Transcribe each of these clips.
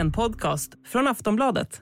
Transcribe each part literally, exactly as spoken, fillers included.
En podcast från Aftonbladet.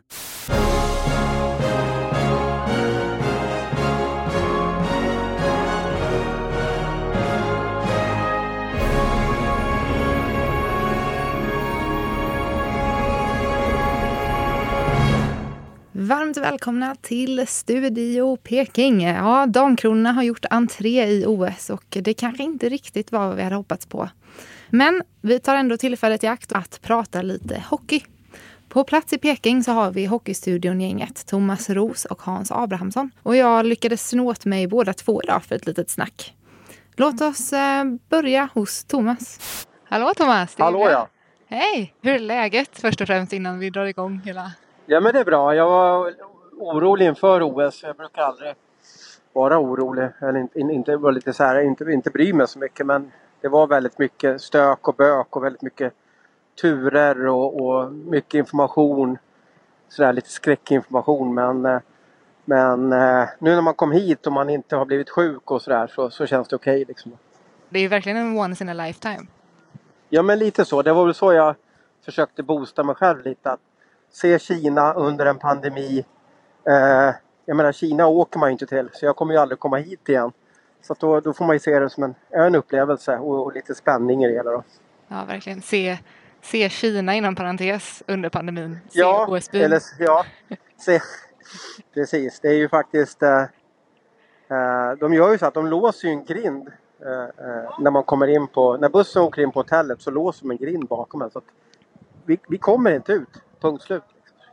Varmt välkomna till Studio Peking. Ja, damkronorna har gjort entré i O S och det kanske inte riktigt var vad vi hade hoppats på. Men vi tar ändå tillfället i akt att prata lite hockey. På plats i Peking så har vi hockeystudion-gänget Thomas Ros och Hans Abrahamsson. Och jag lyckades snå åt mig båda två idag för ett litet snack. Låt oss eh, börja hos Thomas. Hallå Thomas! Hallå ja! Hej! Hur är läget först och främst innan vi drar igång hela... Ja men det är bra. Jag var orolig inför O S. Jag brukar aldrig vara orolig. Eller inte, inte vara lite så här, inte, inte bry mig så mycket. Men det var väldigt mycket stök och bök och väldigt mycket turer och, och mycket information. Sådär lite skräckinformation. Men, men nu när man kom hit och man inte har blivit sjuk och sådär så, så känns det okej okay, liksom. Det är ju verkligen en once in a lifetime. Ja men lite så. Det var väl så jag försökte boosta mig själv lite. Att se Kina under en pandemi. Eh, jag menar Kina åker man inte till. Så jag kommer ju aldrig komma hit igen. Så att då, då får man ju se det som en, en upplevelse. Och, och lite spänning i det hela då. Ja verkligen. Se, se Kina inom parentes under pandemin. Se ja, O S B. Eller, ja. Se, precis. Det är ju faktiskt. Eh, eh, de gör ju så att de låser ju en grind. Eh, eh, när man kommer in på. När bussen åker in på hotellet så låser de en grind bakom en. Så att vi, vi kommer inte ut. Punkt slut.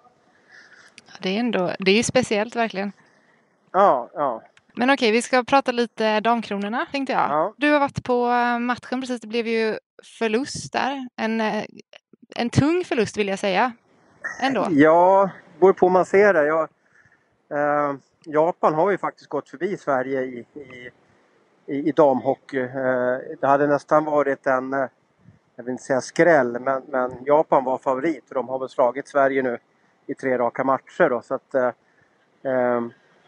Det är ändå, det är ju speciellt verkligen. Ja, ja. Men okej, vi ska prata lite damkronorna tänkte jag. Ja. Du har varit på matchen precis, det blev ju förlust där. En, en tung förlust vill jag säga. Ändå. Ja, beror på hur man ser det. Jag, eh, Japan har ju faktiskt gått förbi Sverige i, i, i, i damhockey. Eh, det hade nästan varit en, jag vill inte säga skräll, men, men Japan var favorit. Och de har väl slagit Sverige nu i tre raka matcher då. Så att eh, eh,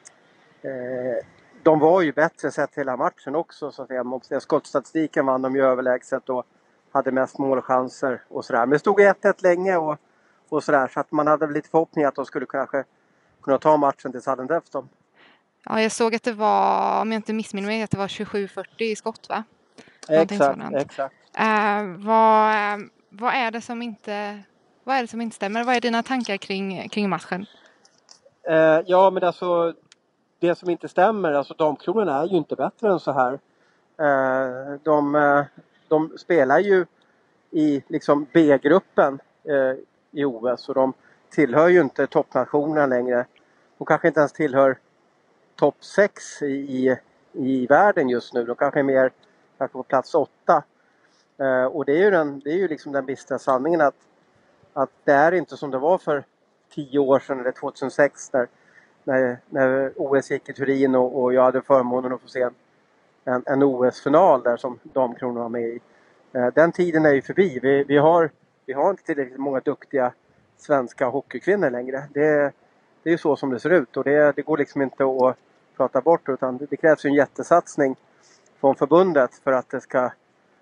de var ju bättre sett hela matchen också. Så att jag måste säga, skottstatistiken vann de ju överlägset och hade mest målchanser och sådär. Men det stod ett ett länge och, och sådär. Så att man hade lite förhoppning att de skulle kanske kunna ta matchen till sudden death då. Ja, jag såg att det var, om jag inte missminner mig, att det var tjugosju fyrtio i skott va? Exakt, exakt. Uh, vad, vad är det som inte... Vad är det som inte stämmer? Vad är dina tankar kring, kring matchen? Eh, ja, men alltså det som inte stämmer, alltså damkronorna är ju inte bättre än så här. Eh, de, de spelar ju i liksom B-gruppen eh, i O S och de tillhör ju inte toppnationerna längre. De kanske inte ens tillhör topp sex i, i, i världen just nu. De kanske är mer kanske på plats åtta. Eh, och det är ju, den, det är ju liksom den bistra sanningen att Att det är inte som det var för tio år sedan eller tjugohundrasex där, när, när O S gick i Turin och, och jag hade förmånen att få se en, en O S-final där som damkronor var med i. Eh, den tiden är ju förbi. Vi, vi, har, vi har inte tillräckligt många duktiga svenska hockeykvinnor längre. Det, det är ju så som det ser ut och det, det går liksom inte att prata bort utan det, det krävs ju en jättesatsning från förbundet för att det ska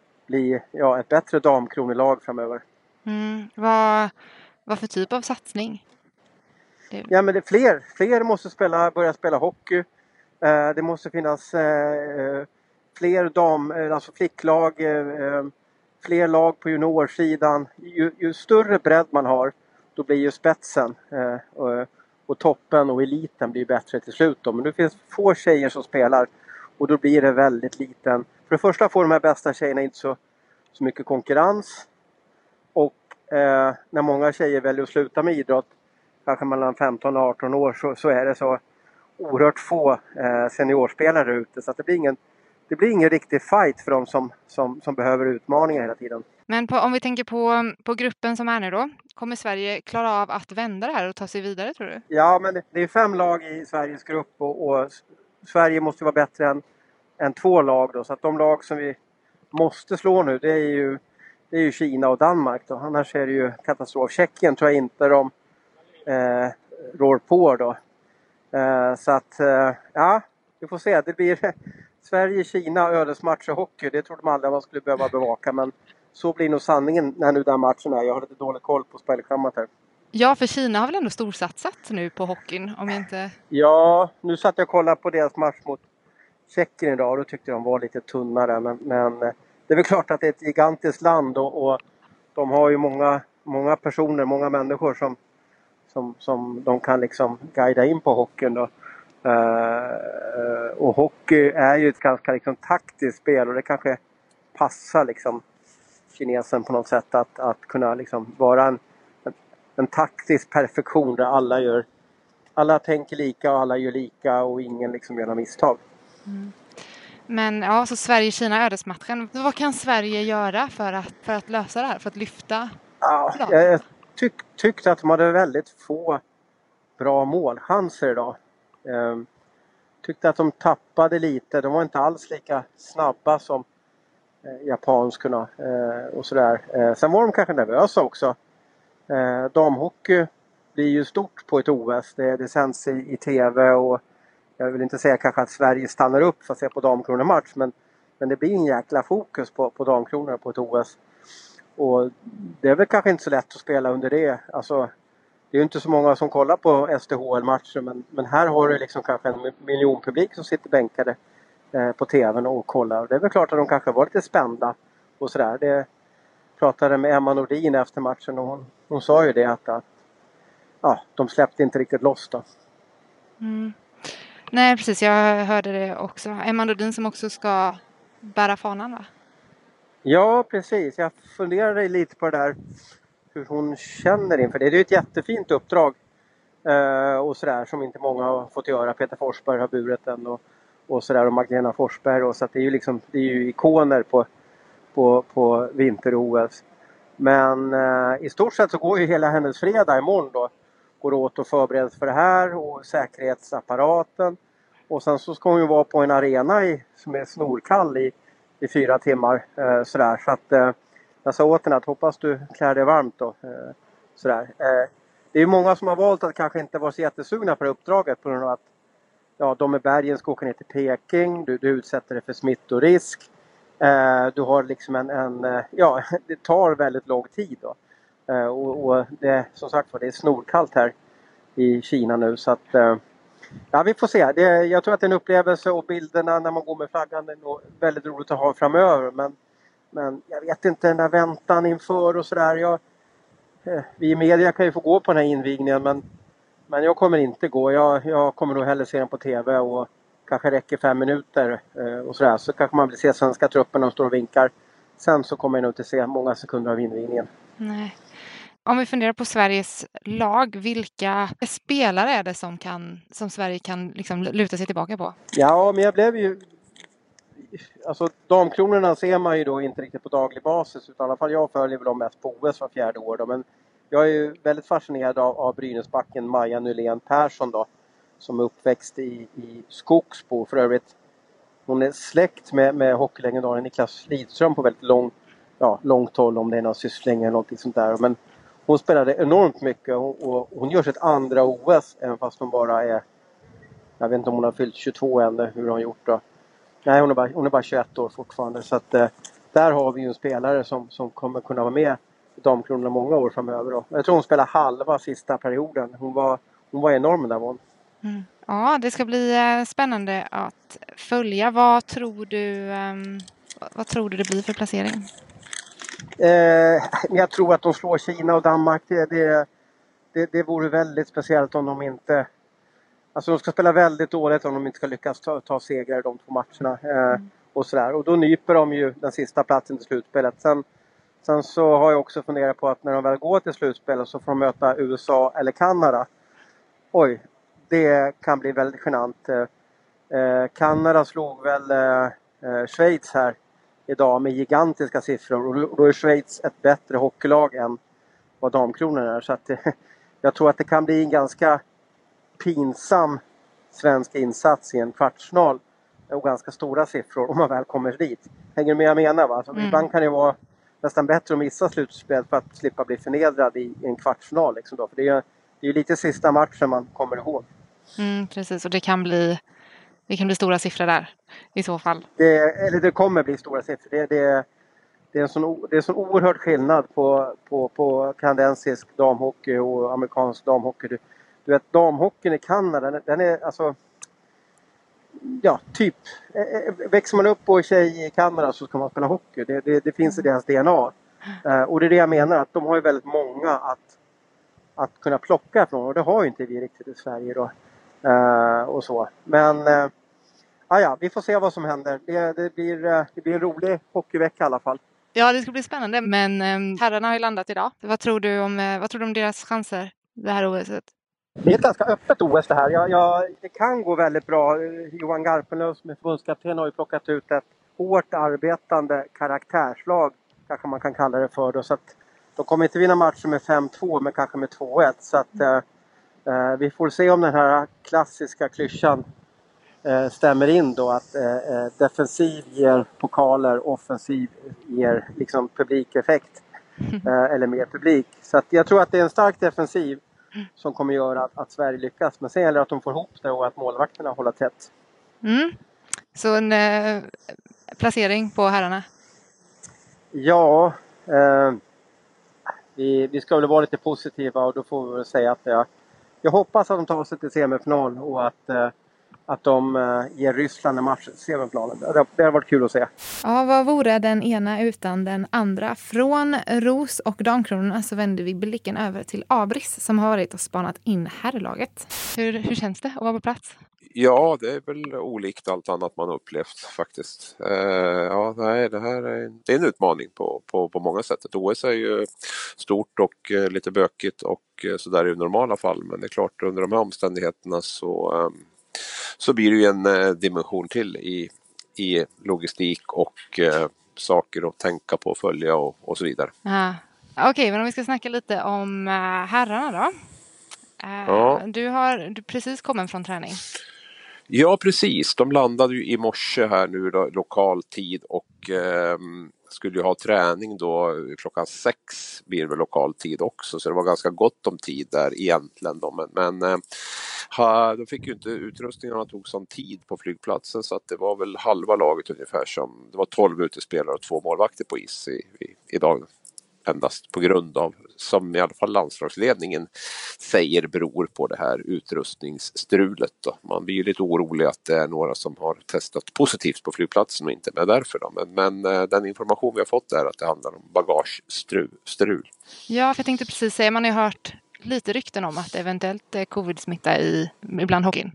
bli ja, ett bättre damkronelag framöver. Mm, vad, vad för typ av satsning? Det... Ja men det är fler. Fler måste spela, börja spela hockey. Eh, det måste finnas eh, fler dam, alltså flicklag. Eh, fler lag på juniorsidan. Ju, ju större bredd man har då blir ju spetsen eh, och, och toppen och eliten blir bättre till slut då. Men det finns få tjejer som spelar och då blir det väldigt liten. För det första får de här bästa tjejerna inte så, så mycket konkurrens. Och eh, när många tjejer väljer att sluta med idrott, kanske mellan femton och arton år, så, så är det så oerhört få eh, seniorspelare ute. Så att det blir ingen, det blir ingen riktig fight för dem som, som, som behöver utmaningar hela tiden. Men på, om vi tänker på, på gruppen som är nu då, kommer Sverige klara av att vända det här och ta sig vidare tror du? Ja, men det, det är fem lag i Sveriges grupp och, och Sverige måste vara bättre än, än två lag då. Så att de lag som vi måste slå nu, det är ju Det är ju Kina och Danmark då. Annars är det ju katastrof. Tjeckien tror jag inte de eh, rår på då. Eh, så att, eh, ja, vi får se. Det blir Sverige, Kina, ödesmatch och hockey. Det trodde man aldrig man skulle behöva bevaka. Men så blir nog sanningen när nu den matchen är. Jag har lite dålig koll på spelschemat här. Ja, för Kina har väl ändå storsatsat nu på hockeyn, om jag inte... Ja, nu satt jag och kollade på deras match mot Tjeckien idag och då tyckte de var lite tunnare. Men, men det är väl klart att det är ett gigantiskt land och, och de har ju många, många personer, många människor som, som, som de kan liksom guida in på hockeyn då. Uh, och hockey är ju ett ganska liksom taktiskt spel och det kanske passar liksom kinesen på något sätt att, att kunna liksom vara en, en, en taktisk perfektion där alla gör alla tänker lika och alla gör lika och ingen liksom gör några misstag. Mm. Men ja, så Sverige-Kina ödesmatchen. Vad kan Sverige göra för att, för att lösa det här, för att lyfta? Ja, jag tyck, tyckte att de hade väldigt få bra målchanser idag. Ehm, tyckte att de tappade lite. De var inte alls lika snabba som eh, japanskorna eh, och sådär. Eh, sen var de kanske nervösa också. Eh, damhockey blir ju stort på ett O S. Det, det sänds i, i tv och jag vill inte säga kanske att Sverige stannar upp för att se på damkronormatch. Men, men det blir en jäkla fokus på, på damkronorna på ett O S. Och det är väl kanske inte så lätt att spela under det. Alltså, det är ju inte så många som kollar på S D H L-matcher. Men, men här har du liksom kanske en miljon publik som sitter bänkade eh, på tvn och kollar. Och det är väl klart att de kanske var lite spända och sådär. Det pratade med Emma Nordin efter matchen och hon, hon sa ju det att, att ja, de släppte inte riktigt loss då. Mm. Nej, precis. Jag hörde det också. Emma Nordin som också ska bära fanan, va? Ja, precis. Jag funderade lite på det där hur hon känner inför det. Det är ju ett jättefint uppdrag eh, och sådär som inte många har fått göra. Peter Forsberg har burit den och, och sådär och Magdalena Forsberg. Och så att det är ju liksom, det är ju ikoner på, på, på vinter-O S. Men eh, i stort sett så går ju hela hennes fredag imorgon då. Går åt och förbereds för det här och säkerhetsapparaten. Och sen så ska hon ju vara på en arena i, som är snorkall i, i fyra timmar. Eh, sådär. Så att eh, jag sa åt henne att hoppas du klär dig varmt då. Eh, sådär. Eh, det är ju många som har valt att kanske inte vara så jättesugna för uppdraget på grund av att ja, de i bergen ska åka ner till Peking. Du, du utsätter dig för smittorisk. Eh, du har liksom en, en ja, det tar väldigt lång tid då. Uh, och, och det, som sagt var, det är snorkallt här i Kina nu så att uh, ja, vi får se. Det, jag tror att det är en upplevelse och bilderna när man går med flaggan är nog väldigt roligt att ha framöver men, men jag vet inte den där väntan inför och sådär. Jag, uh, vi i media kan ju få gå på den här invigningen men, men jag kommer inte gå. Jag, jag kommer nog hellre se den på tv och kanske räcker fem minuter uh, och sådär. Så kanske man vill se svenska truppen och står och vinkar. Sen så kommer jag nog inte se många sekunder av invigningen. Nej. Om vi funderar på Sveriges lag, vilka spelare är det som, kan, som Sverige kan liksom luta sig tillbaka på? Ja, men jag blev ju... Alltså damkronorna ser man ju då inte riktigt på daglig basis. Utan i alla fall jag följer väl dem mest på O S var fjärde år. Då. Men jag är ju väldigt fascinerad av, av Brynäsbacken Maja Nylén Persson då. Som är uppväxt i, i Skogsbo. För övrigt, hon är släkt med, med hockeylegendaren Niklas Lidström på väldigt lång, ja, långt håll. Om det är någon syssling eller något sånt där. Men hon spelade enormt mycket och, och hon gör sitt andra O S även fast hon bara är, jag vet inte om hon har fyllt tjugotvå än, hur har hon gjort då? Nej, hon är bara, hon är bara tjugoett år fortfarande så att eh, där har vi ju en spelare som, som kommer kunna vara med i damkronorna många år framöver då. Jag tror hon spelar halva sista perioden. Hon var, hon var enorm där var hon. Mm. Ja, det ska bli eh, spännande att följa. Vad tror du, um, vad tror du det blir för placering? Eh, jag tror att de slår Kina och Danmark. Det, det, det, det vore väldigt speciellt om de inte... Alltså de ska spela väldigt dåligt om de inte ska lyckas ta, ta segrar i de två matcherna. Eh, mm. Och sådär. Och då nyper de ju den sista platsen till slutspelet. Sen, sen så har jag också funderat på att när de väl går till slutspelet så får de möta U S A eller Kanada. Oj, det kan bli väldigt genant. Eh, Kanada slog väl eh, Schweiz här idag med gigantiska siffror. Och då är Schweiz ett bättre hockeylag än vad damkronorna är. Så att, jag tror att det kan bli en ganska pinsam svensk insats i en kvartsfinal. Och ganska stora siffror om man väl kommer dit. Hänger du med jag menar va? Alltså, mm. Ibland kan det vara nästan bättre att missa slutspelet för att slippa bli förnedrad i, i en kvartsfinal. Liksom då. För det är ju lite sista matchen man kommer ihåg. Mm, precis, och det kan bli... Det kan bli stora siffror där i så fall. Det, eller det kommer bli stora siffror. Det, det, det är en sån, det är en sån oerhörd skillnad på, på, på kanadensisk damhockey och amerikansk damhockey. Du, du vet, damhockeyn i Kanada, den, den är alltså... Ja, typ. Växer man upp på tjej i Kanada så ska man spela hockey. Det, det, det finns i deras D N A. Uh, och det är det jag menar, att de har ju väldigt många att, att kunna plocka ifrån. Och det har ju inte vi riktigt i Sverige då. Uh, och så. Men, uh, ah ja, vi får se vad som händer. Det, det, blir, uh, det blir en rolig hockeyvecka i alla fall. Ja, det ska bli spännande. Men um, herrarna har ju landat idag. Vad tror du om, uh, vad tror du om deras chanser det här O S:et? Det är ett ganska öppet O S det här. Jag, jag, det kan gå väldigt bra. Johan Garpenlöv som är förbundskapten har ju plockat ut ett hårt arbetande karaktärslag. Kanske man kan kalla det för. Då. Så att de kommer inte vinna matcher med fem två men kanske med två ett. Så att eh, vi får se om den här klassiska klyschan eh, stämmer in då. Att eh, defensiv ger pokaler, offensiv ger liksom publikeffekt. Eh, eller mer publik. Så att jag tror att det är en stark defensiv som kommer göra att, att Sverige lyckas. Men sen gäller det att de får ihop det och att målvakterna håller tätt. Mm. Så en eh, placering på herrarna? Ja, eh, vi, vi ska väl vara lite positiva och då får vi väl säga att jag, jag hoppas att de tar sig till semifinal och att, eh, att de eh, ger Ryssland en match i semifinalen. Det, det har varit kul att se. Ja, vad vore den ena utan den andra? Från Ros och Damkronorna så vänder vi blicken över till Abris som har varit och spanat in herrlaget. Hur, hur känns det att vara på plats? Ja, det är väl olikt allt annat man upplevt faktiskt. Uh, ja, nej, det här är, det är en utmaning på, på, på många sätt. Ett O S är ju stort och uh, lite bökigt och uh, sådär i normala fall. Men det är klart, under de här omständigheterna så, um, så blir det ju en uh, dimension till i, i logistik och uh, saker att tänka på, följa och, och så vidare. Ja. Okej, okay, men om vi ska snacka lite om uh, herrarna då. Uh, ja. Du har du precis kommit från träning. Ja, precis. De landade ju i morse här nu då, lokal tid och eh, skulle ju ha träning då klockan sex blir det lokal tid också. Så det var ganska gott om tid där egentligen då. Men, men eh, de fick ju inte utrustningarna, tog sån tid på flygplatsen så att det var väl halva laget ungefär som, det var tolv utespelare och två målvakter på is i, i, idag. Endast på grund av, som i alla fall landslagsledningen säger, beror på det här utrustningsstrulet då. Man blir ju lite orolig att det är några som har testat positivt på flygplatsen och inte med därför då. Men, men den information vi har fått är att det handlar om bagagestrul. Ja, för jag tänkte precis säga, man har ju hört lite rykten om att det eventuellt är covid-smitta i, ibland hockeyn.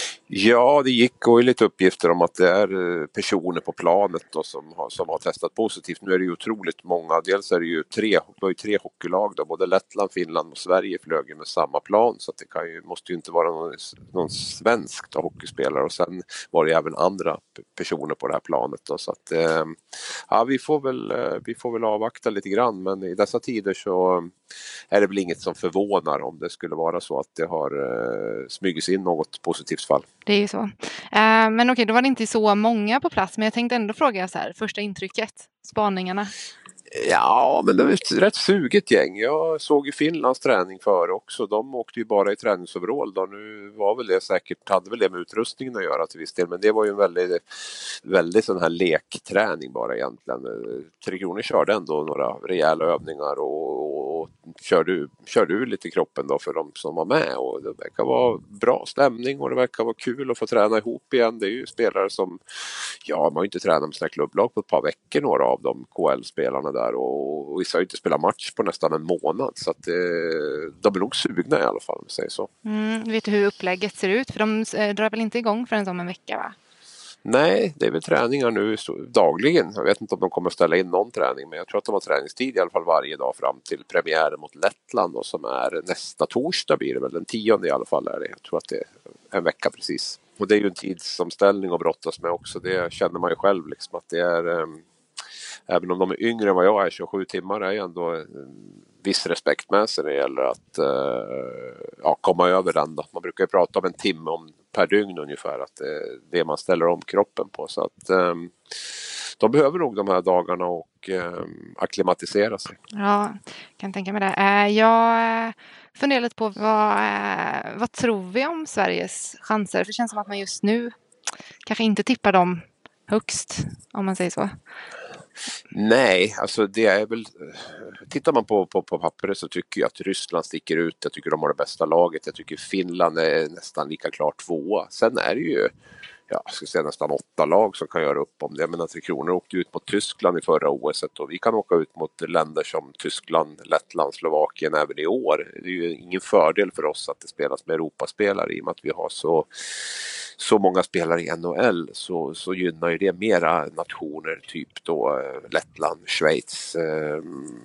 Ja, det gick och lite uppgifter om att det är personer på planet då som, har, som har testat positivt. Nu är det ju otroligt många. Dels är det ju tre, det var ju tre hockeylag då. Både Lettland, Finland och Sverige flög med samma plan. Så att det kan ju, måste ju inte vara någon, någon svensk då, hockeyspelare. Och sen var det även andra personer på det här planet då. Så att eh, ja, vi får väl, vi får väl avvakta lite grann. Men i dessa tider så är det väl inget som förvånar om det skulle vara så att det har eh, smugits in något positivt fall. Det är ju så. Uh, men okej, då var det inte så många på plats. Men jag tänkte ändå fråga så här, första intrycket, spaningarna. Ja, men det var ett rätt suget gäng. Jag såg ju Finlands träning före också. De åkte ju bara i träningsoverall då. Nu var väl det säkert, hade väl det med utrustningen att göra till viss del. Men det var ju en väldigt, väldigt sån här lekträning bara egentligen. Tre Kronor körde ändå några rejäla övningar och, och körde, körde ur lite kroppen då för de som var med. Och det verkar vara bra stämning och det verkar vara kul att få träna ihop igen. Det är ju spelare som, ja, man har ju inte tränat med sina klubblag på ett par veckor, några av dem, K L-spelarna där. Och, och vissa har ju inte spelat match på nästan en månad. Så att eh, de är nog sugna i alla fall, om jag säger så. Mm, vet du hur upplägget ser ut? För de eh, drar väl inte igång förrän om en vecka, va? Nej, det är väl träningar nu så, dagligen. Jag vet inte om de kommer att ställa in någon träning, men jag tror att de har träningstid i alla fall varje dag fram till premiären mot Lettland då, som är nästa torsdag blir det väl, den tionde i alla fall är det. Jag tror att det är en vecka precis. Och det är ju en tidsomställning att brottas med också. Det känner man ju själv liksom att det är, um, även om de är yngre än vad jag är, tjugosju timmar är ju ändå en viss respekt med sig när det gäller att uh, ja, komma över den då. Man brukar ju prata om en timme om per dygn ungefär, att det är det man ställer om kroppen på. Så att um, de behöver nog de här dagarna och um, akklimatisera sig. Ja, kan tänka mig det. Uh, jag funderar lite på vad, uh, vad tror vi om Sveriges chanser? För det känns som att man just nu kanske inte tippar dem högst, om man säger så. Nej, alltså det är väl, tittar man på, på, på pappret så tycker jag att Ryssland sticker ut. Jag tycker de har det bästa laget. Jag tycker Finland är nästan lika klart tvåa. Sen är det ju, ja, jag ska säga nästan åtta lag som kan göra upp om det. Men att Tre Kronor åkte ut mot Tyskland i förra O S och vi kan åka ut mot länder som Tyskland, Lettland, Slovakien även i år. Det är ju ingen fördel för oss att det spelas med Europaspelare i och med att vi har så så många spelare i N H L, så, så gynnar ju det mera nationer, typ då Lettland, Schweiz, eh,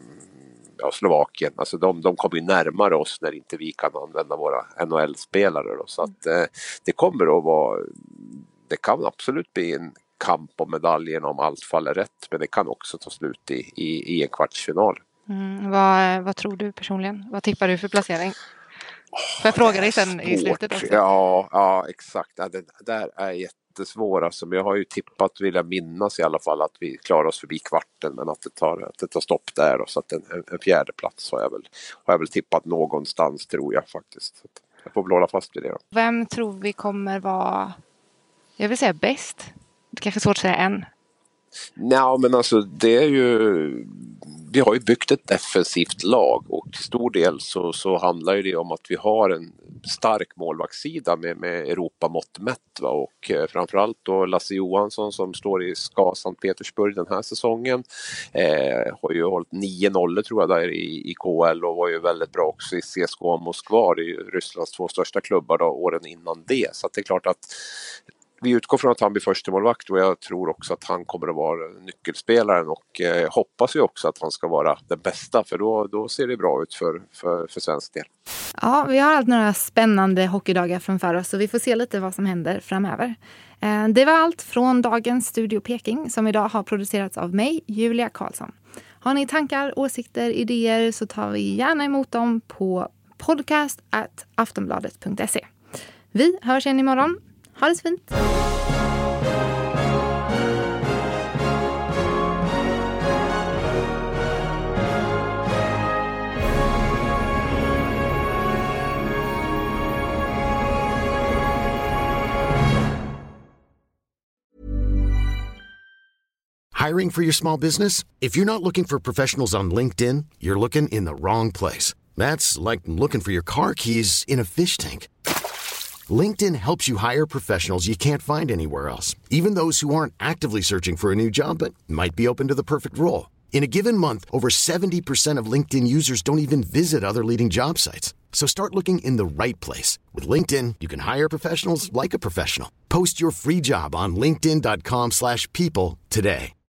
ja, Slovakien. Alltså de, de kommer ju närmare oss när inte vi kan använda våra N H L-spelare då. Så att eh, det kommer att vara, det kan absolut bli en kamp om medaljen om allt faller rätt, men det kan också ta slut i, i, i en kvartsfinal. Mm, vad, vad tror du personligen? Vad tippar du för placering? Får jag fråga dig sen i slutet också? Ja, ja exakt. Ja, det där är jättesvårt. Alltså, jag har ju tippat, vill jag minnas i alla fall, att vi klarar oss förbi kvarten, men att det tar, att det tar stopp där. Och så att en, en fjärde plats har jag, väl, har jag väl tippat någonstans, tror jag faktiskt. Så jag får väl hålla fast vid det då. Vem tror vi kommer vara, jag vill säga bäst? Det är kanske är svårt att säga än. Nej, men alltså det är ju, vi har ju byggt ett defensivt lag och till stor del så, så handlar det om att vi har en stark målvaktssida med, med Europamått mätt, va? Och eh, framförallt då Lasse Johansson som står i SKA Sankt Petersburg den här säsongen eh, har ju hållit nio noll tror jag där i, i K L och var ju väldigt bra också i C S K A Moskva, det är ju Rysslands två största klubbar då, åren innan det, så att det är klart att vi utgår från att han blir första målvakt och jag tror också att han kommer att vara nyckelspelaren och eh, hoppas ju också att han ska vara den bästa, för då, då ser det bra ut för, för, för svensk del. Ja, vi har allt några spännande hockeydagar framför oss så vi får se lite vad som händer framöver. Eh, det var allt från dagens Studio Peking som idag har producerats av mig, Julia Karlsson. Har ni tankar, åsikter, idéer så tar vi gärna emot dem på podcast at aftonbladet punkt se. Vi hörs igen imorgon. Ha det så fint! Hiring for your small business? If you're not looking for professionals on LinkedIn, you're looking in the wrong place. That's like looking for your car keys in a fish tank. LinkedIn helps you hire professionals you can't find anywhere else, even those who aren't actively searching for a new job but might be open to the perfect role. In a given month, over seventy percent of LinkedIn users don't even visit other leading job sites. So start looking in the right place. With LinkedIn, you can hire professionals like a professional. Post your free job on linkedin dot com slash people today.